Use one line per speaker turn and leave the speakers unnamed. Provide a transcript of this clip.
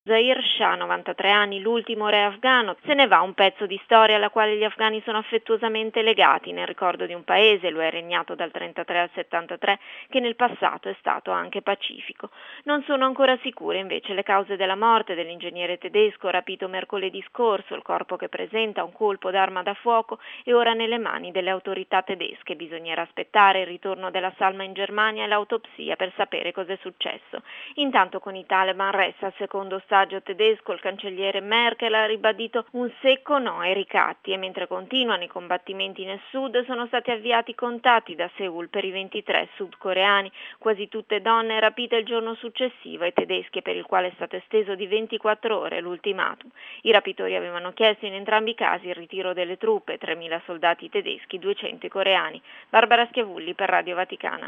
Zahir Shah, 93 anni, l'ultimo re afghano, se ne va un pezzo di storia alla quale gli afghani sono affettuosamente legati nel ricordo di un paese, lo è regnato dal 33 al 73, che nel passato è stato anche pacifico. Non sono ancora sicure invece le cause della morte dell'ingegnere tedesco rapito mercoledì scorso, il corpo che presenta un colpo d'arma da fuoco è ora nelle mani delle autorità tedesche. Bisognerà aspettare il ritorno della salma in Germania e l'autopsia per sapere cosa è successo. Intanto con i Taliban resta al secondo ostaggio tedesco, il cancelliere Merkel ha ribadito un secco no ai ricatti e mentre continuano i combattimenti nel sud sono stati avviati contatti da Seul per i 23 sudcoreani, quasi tutte donne rapite il giorno successivo ai tedeschi, per il quale è stato esteso di 24 ore l'ultimatum. I rapitori avevano chiesto in entrambi i casi il ritiro delle truppe, 3.000 soldati tedeschi, 200 coreani. Barbara Schiavulli per Radio Vaticana.